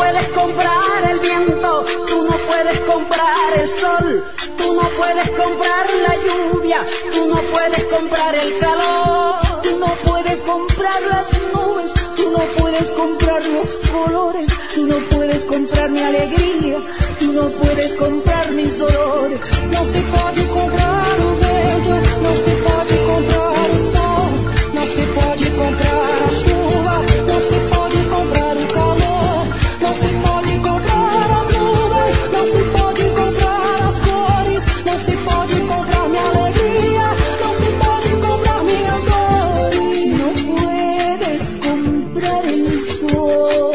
puedes comprar el viento, tú no puedes comprar el sol, tú no puedes comprar la lluvia, tú no puedes comprar el calor, tú no puedes comprar las nubes, tú no puedes comprar los colores, tú no puedes comprar mi alegría, tú no puedes comprar mis dolores. No se pode comprar o vento, no se pode comprar o sol, no se pode comprar a chuva, no se pode comprar o calor, no se pode comprar as nuvens, no se pode comprar as cores, no se pode comprar minha alegria, no se pode comprar minhas dores, no puedes comprar el sol.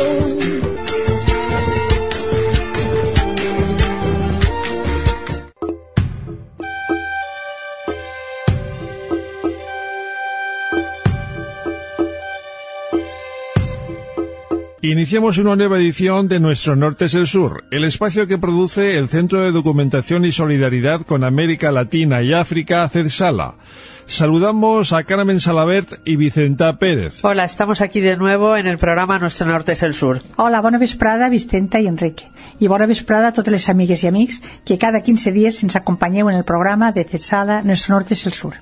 Iniciamos una nueva edición de Nuestro Norte es el Sur, el espacio que produce el Centro de Documentación y Solidaridad con América Latina y África, CEDSALA. Saludamos a Carmen Salabert y Vicenta Pérez. Hola, estamos aquí de nuevo en el programa Nuestro Norte es el Sur. Hola, bona vesprada, Vicenta i Enrique. I bona vesprada a totes les amigues i amics que cada 15 dies ens acompanyeu en el programa de CEDSALA Nuestro Norte es el Sur.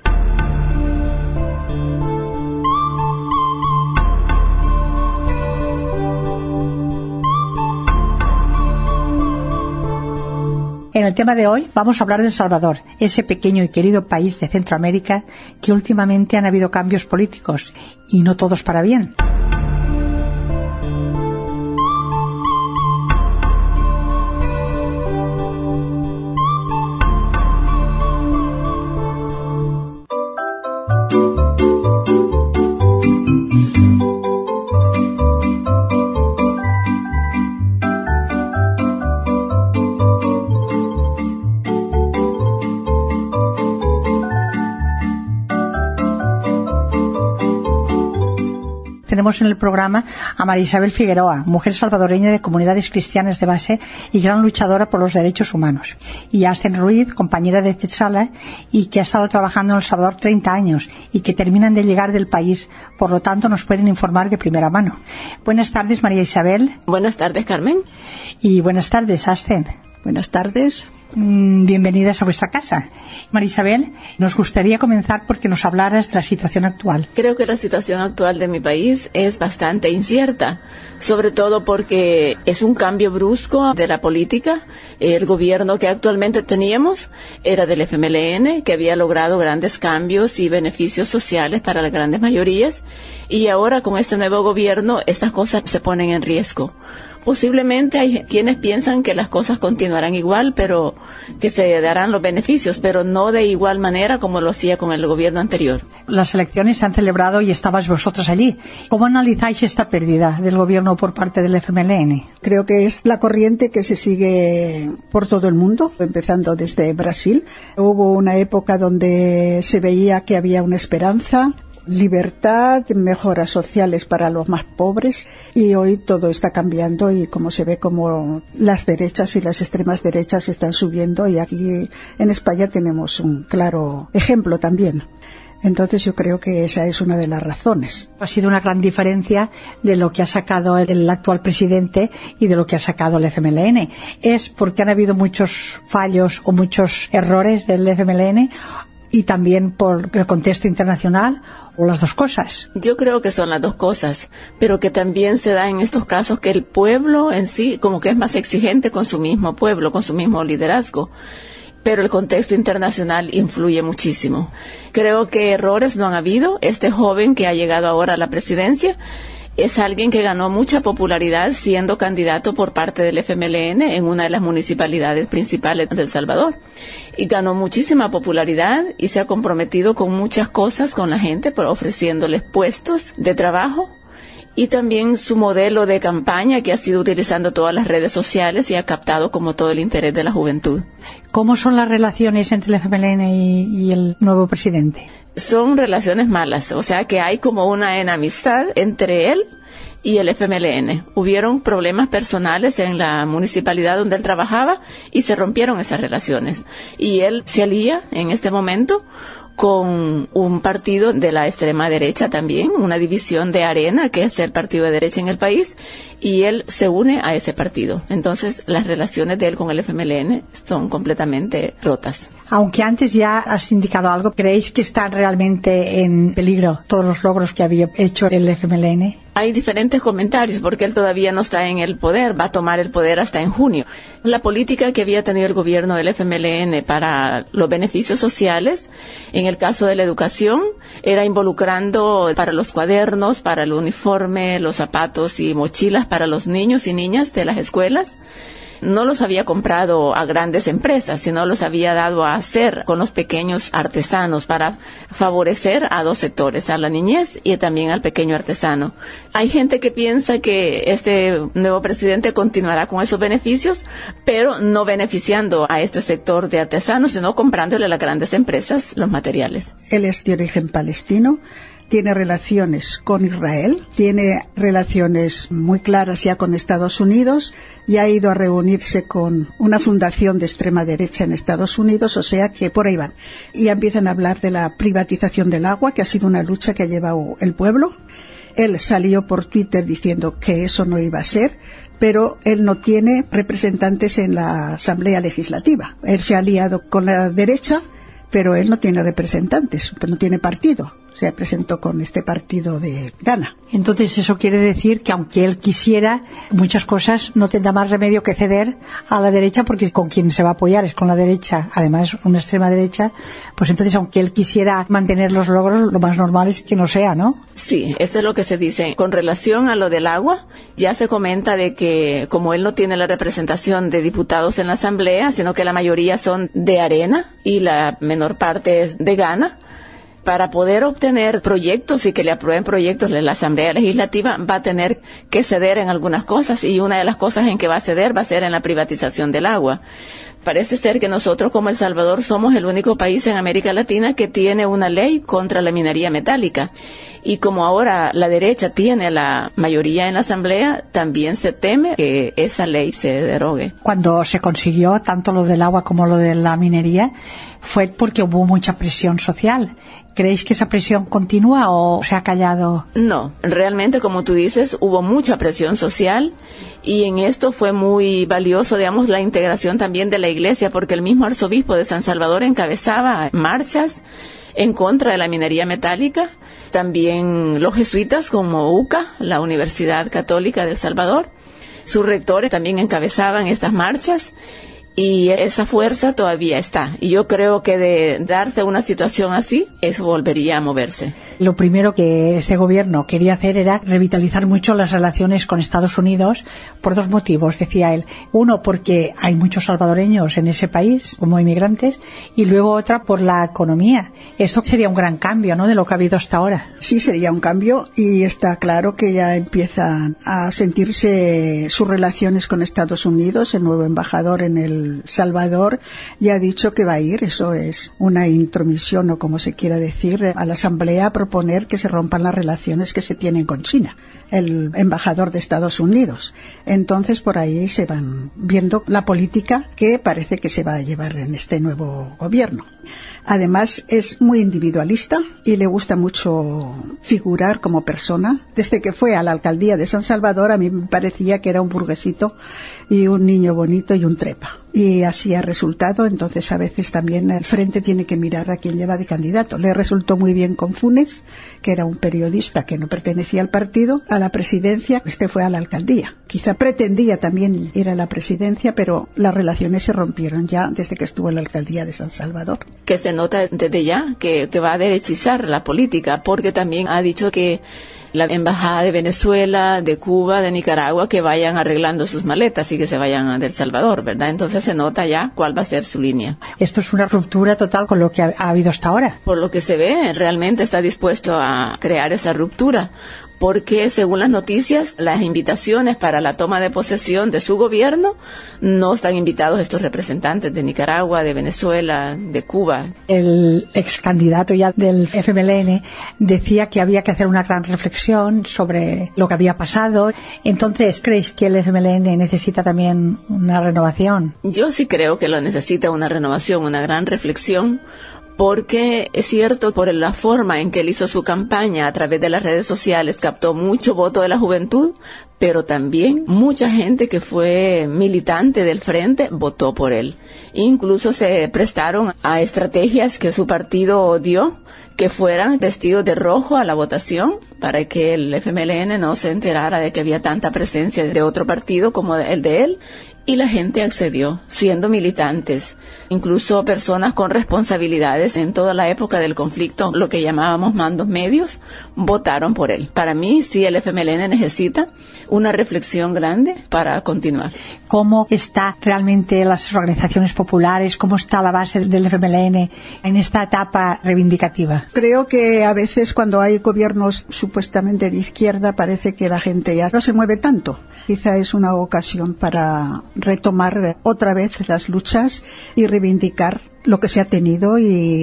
En el tema de hoy vamos a hablar de El Salvador, ese pequeño y querido país de Centroamérica que últimamente han habido cambios políticos y no todos para bien. Tenemos en el programa a María Isabel Figueroa, mujer salvadoreña de comunidades cristianas de base y gran luchadora por los derechos humanos. Y a Astén Ruiz, compañera de CEDSALA y que ha estado trabajando en El Salvador 30 años y que terminan de llegar del país, por lo tanto nos pueden informar de primera mano. Buenas tardes, María Isabel. Buenas tardes, Carmen. Y buenas tardes, Astén. Buenas tardes. Bienvenidas a vuestra casa. María Isabel, nos gustaría comenzar porque nos hablaras de la situación actual. Creo que la situación actual de mi país es bastante incierta, sobre todo porque es un cambio brusco de la política. El gobierno que actualmente teníamos era del FMLN, que había logrado grandes cambios y beneficios sociales para las grandes mayorías, y ahora con este nuevo gobierno estas cosas se ponen en riesgo. Posiblemente hay quienes piensan que las cosas continuarán igual, pero que se darán los beneficios, pero no de igual manera como lo hacía con el gobierno anterior. Las elecciones se han celebrado y estabais vosotros allí. ¿Cómo analizáis esta pérdida del gobierno por parte del FMLN? Creo que es la corriente que se sigue por todo el mundo, empezando desde Brasil. Hubo una época donde se veía que había una esperanza, libertad, mejoras sociales para los más pobres, y hoy todo está cambiando y como se ve como las derechas y las extremas derechas están subiendo, y aquí en España tenemos un claro ejemplo también. Entonces yo creo que esa es una de las razones. Ha sido una gran diferencia de lo que ha sacado el actual presidente y de lo que ha sacado el FMLN. ¿Es porque han habido muchos fallos o muchos errores del FMLN y también por el contexto internacional, o las dos cosas? Yo creo que son las dos cosas, pero que también se da en estos casos que el pueblo en sí como que es más exigente con su mismo pueblo, con su mismo liderazgo, pero el contexto internacional influye muchísimo. Creo que errores no han habido. Este joven que ha llegado ahora a la presidencia es alguien que ganó mucha popularidad siendo candidato por parte del FMLN en una de las municipalidades principales de El Salvador. Y ganó muchísima popularidad y se ha comprometido con muchas cosas con la gente, ofreciéndoles puestos de trabajo. Y también su modelo de campaña, que ha sido utilizando todas las redes sociales y ha captado como todo el interés de la juventud. ¿Cómo son las relaciones entre el FMLN y el nuevo presidente? Son relaciones malas, o sea que hay como una enemistad entre él y el FMLN. Hubieron problemas personales en la municipalidad donde él trabajaba y se rompieron esas relaciones. Y él se alía en este momento con un partido de la extrema derecha también, una división de Arena, que es el partido de derecha en el país, y él se une a ese partido. Entonces, las relaciones de él con el FMLN son completamente rotas. Aunque antes ya has indicado algo, ¿creéis que están realmente en peligro todos los logros que había hecho el FMLN? Hay diferentes comentarios porque él todavía no está en el poder, va a tomar el poder hasta en junio. La política que había tenido el gobierno del FMLN para los beneficios sociales, en el caso de la educación, era involucrando para los cuadernos, para el uniforme, los zapatos y mochilas para los niños y niñas de las escuelas. No los había comprado a grandes empresas, sino los había dado a hacer con los pequeños artesanos para favorecer a dos sectores, a la niñez y también al pequeño artesano. Hay gente que piensa que este nuevo presidente continuará con esos beneficios, pero no beneficiando a este sector de artesanos, sino comprándole a las grandes empresas los materiales. Él es de origen palestino. Tiene relaciones con Israel, tiene relaciones muy claras ya con Estados Unidos y ha ido a reunirse con una fundación de extrema derecha en Estados Unidos, o sea que por ahí van. Y ya empiezan a hablar de la privatización del agua, que ha sido una lucha que ha llevado el pueblo. Él salió por Twitter diciendo que eso no iba a ser, pero él no tiene representantes en la Asamblea Legislativa. Él se ha aliado con la derecha, pero él no tiene representantes, no tiene partido. Se presentó con este partido de Ghana. Entonces eso quiere decir que aunque él quisiera, muchas cosas no tendrá más remedio que ceder a la derecha, porque con quien se va a apoyar es con la derecha, además una extrema derecha, pues entonces aunque él quisiera mantener los logros, lo más normal es que no sea, ¿no? Sí, eso es lo que se dice. Con relación a lo del agua, ya se comenta de que como él no tiene la representación de diputados en la Asamblea, sino que la mayoría son de Arena y la menor parte es de Ghana, para poder obtener proyectos y que le aprueben proyectos en la Asamblea Legislativa, va a tener que ceder en algunas cosas, y una de las cosas en que va a ceder va a ser en la privatización del agua. Parece ser que nosotros como El Salvador somos el único país en América Latina que tiene una ley contra la minería metálica. Y como ahora la derecha tiene la mayoría en la Asamblea, también se teme que esa ley se derogue. Cuando se consiguió tanto lo del agua como lo de la minería, fue porque hubo mucha presión social. ¿Creéis que esa presión continúa o se ha callado? No, realmente, como tú dices, hubo mucha presión social, y en esto fue muy valioso, digamos, la integración también de la Iglesia, porque el mismo arzobispo de San Salvador encabezaba marchas en contra de la minería metálica. También los jesuitas como UCA, la Universidad Católica de El Salvador, sus rectores también encabezaban estas marchas. Y esa fuerza todavía está. Y yo creo que de darse una situación así, eso volvería a moverse. Lo primero que este gobierno quería hacer era revitalizar mucho las relaciones con Estados Unidos por dos motivos, decía él. Uno, porque hay muchos salvadoreños en ese país como inmigrantes, y luego otra por la economía. Esto sería un gran cambio, ¿no?, de lo que ha habido hasta ahora. Sí, sería un cambio, y está claro que ya empiezan a sentirse sus relaciones con Estados Unidos. El nuevo embajador en El Salvador ya ha dicho que va a ir, eso es una intromisión o como se quiera decir, a la Asamblea a proponer que se rompan las relaciones que se tienen con China, el embajador de Estados Unidos. Entonces por ahí se van viendo la política que parece que se va a llevar en este nuevo gobierno. Además es muy individualista y le gusta mucho figurar como persona. Desde que fue a la alcaldía de San Salvador, a mí me parecía que era un burguesito y un niño bonito y un trepa. Y así ha resultado. Entonces a veces también el frente tiene que mirar a quién lleva de candidato. Le resultó muy bien con Funes, que era un periodista que no pertenecía al partido, a la presidencia. Este fue a la alcaldía. Quizá pretendía también ir a la presidencia, pero las relaciones se rompieron ya desde que estuvo en la alcaldía de San Salvador. Que se nota desde ya que va a derechizar la política, porque también ha dicho que la embajada de Venezuela, de Cuba, de Nicaragua, que vayan arreglando sus maletas y que se vayan de El Salvador, ¿verdad? Entonces se nota ya cuál va a ser su línea. Esto es una ruptura total con lo que ha habido hasta ahora. Por lo que se ve, realmente está dispuesto a crear esa ruptura, porque según las noticias, las invitaciones para la toma de posesión de su gobierno no están invitados estos representantes de Nicaragua, de Venezuela, de Cuba. El ex candidato ya del FMLN decía que había que hacer una gran reflexión sobre lo que había pasado. Entonces, ¿creéis que el FMLN necesita también una renovación? Yo sí creo que lo necesita, una renovación, una gran reflexión, porque es cierto, por la forma en que él hizo su campaña a través de las redes sociales, captó mucho voto de la juventud, pero también mucha gente que fue militante del Frente votó por él. Incluso se prestaron a estrategias que su partido dio, que fueran vestidos de rojo a la votación para que el FMLN no se enterara de que había tanta presencia de otro partido como el de él. Y la gente accedió, siendo militantes, incluso personas con responsabilidades en toda la época del conflicto, lo que llamábamos mandos medios, votaron por él. Para mí, sí, el FMLN necesita una reflexión grande para continuar. ¿Cómo está realmente las organizaciones populares? ¿Cómo está la base del FMLN en esta etapa reivindicativa? Creo que a veces cuando hay gobiernos supuestamente de izquierda parece que la gente ya no se mueve tanto. Quizá es una ocasión para retomar otra vez las luchas y reivindicar lo que se ha tenido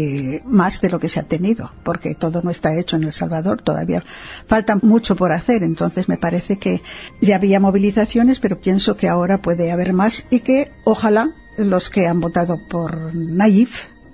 y más de lo que se ha tenido, porque todo no está hecho en El Salvador, todavía falta mucho por hacer. Entonces me parece que ya había movilizaciones, pero pienso que ahora puede haber más y que ojalá los que han votado por Nayib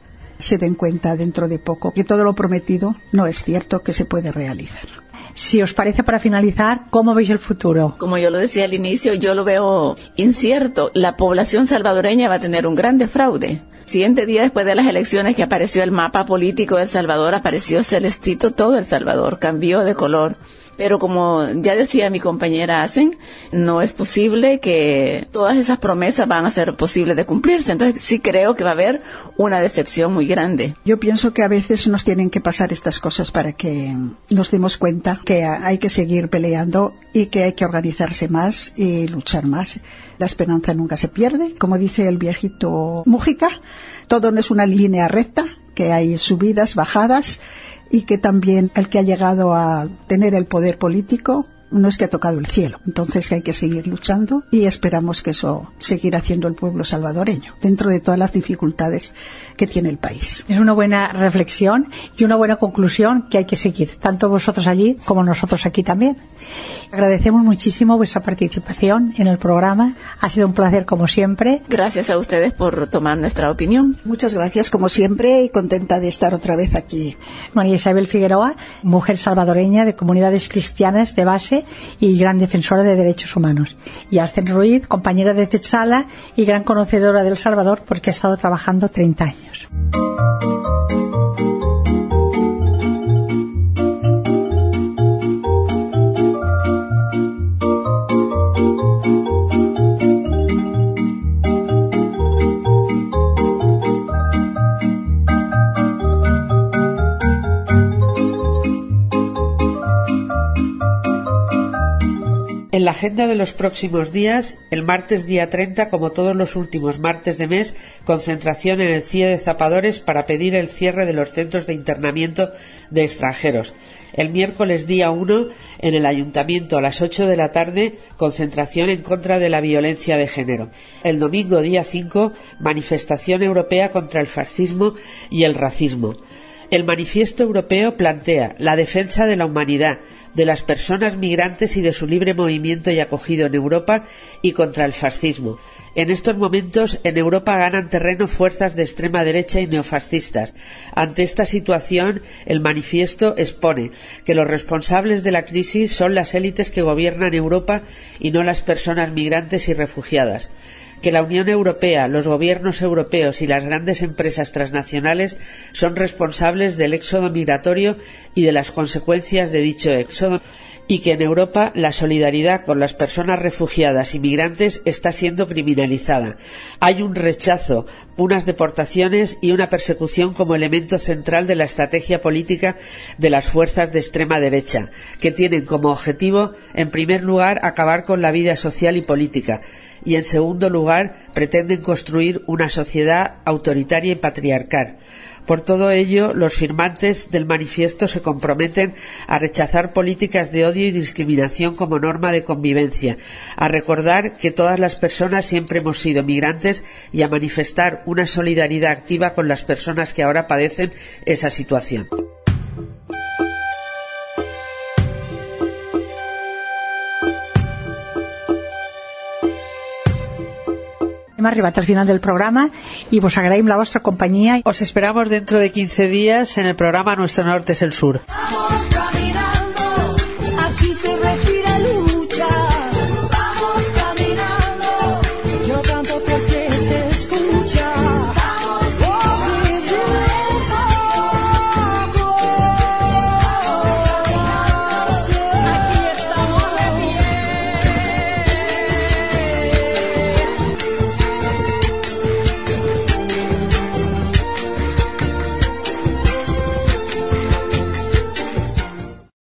se den cuenta dentro de poco que todo lo prometido no es cierto, que se puede realizar. Si os parece, para finalizar, ¿cómo veis el futuro? Como yo lo decía al inicio, yo lo veo incierto. La población salvadoreña va a tener un gran fraude. Siguiente día después de las elecciones que apareció el mapa político de El Salvador, apareció celestito todo El Salvador, cambió de color. Pero como ya decía mi compañera Asen, no es posible que todas esas promesas van a ser posibles de cumplirse. Entonces sí creo que va a haber una decepción muy grande. Yo pienso que a veces nos tienen que pasar estas cosas para que nos demos cuenta que hay que seguir peleando y que hay que organizarse más y luchar más. La esperanza nunca se pierde. Como dice el viejito Mújica, todo no es una línea recta, que hay subidas, bajadas, y que también el que ha llegado a tener el poder político no es que ha tocado el cielo. Entonces hay que seguir luchando y esperamos que eso seguirá haciendo el pueblo salvadoreño dentro de todas las dificultades que tiene el país. Es una buena reflexión y una buena conclusión que hay que seguir, tanto vosotros allí como nosotros aquí también. Agradecemos muchísimo vuestra participación en el programa. Ha sido un placer como siempre. Gracias a ustedes por tomar nuestra opinión. Muchas gracias como siempre y contenta de estar otra vez aquí. María Isabel Figueroa, mujer salvadoreña de comunidades cristianas de base y gran defensora de derechos humanos. Y Asen Ruiz, compañera de Tetzala y gran conocedora de El Salvador porque ha estado trabajando 30 años. En la agenda de los próximos días, el martes día 30, como todos los últimos martes de mes, concentración en el CIE de Zapadores para pedir el cierre de los centros de internamiento de extranjeros. El miércoles día 1, en el Ayuntamiento a las 8 de la tarde, concentración en contra de la violencia de género. El domingo día 5, manifestación europea contra el fascismo y el racismo. El Manifiesto Europeo plantea la defensa de la humanidad, de las personas migrantes y de su libre movimiento y acogido en Europa y contra el fascismo. En estos momentos en Europa ganan terreno fuerzas de extrema derecha y neofascistas. Ante esta situación, el manifiesto expone que los responsables de la crisis son las élites que gobiernan Europa y no las personas migrantes y refugiadas. Que la Unión Europea, los gobiernos europeos y las grandes empresas transnacionales son responsables del éxodo migratorio y de las consecuencias de dicho éxodo, y que en Europa la solidaridad con las personas refugiadas y migrantes está siendo criminalizada. Hay un rechazo, unas deportaciones y una persecución como elemento central de la estrategia política de las fuerzas de extrema derecha, que tienen como objetivo, en primer lugar, acabar con la vida social y política, y en segundo lugar pretenden construir una sociedad autoritaria y patriarcal. Por todo ello, los firmantes del manifiesto se comprometen a rechazar políticas de odio y discriminación como norma de convivencia, a recordar que todas las personas siempre hemos sido migrantes y a manifestar una solidaridad activa con las personas que ahora padecen esa situación. Hem arribat al final del programa y vos agraïm la vostra companyia. Os esperamos dentro de 15 días en el programa Nuestro Norte es el Sur.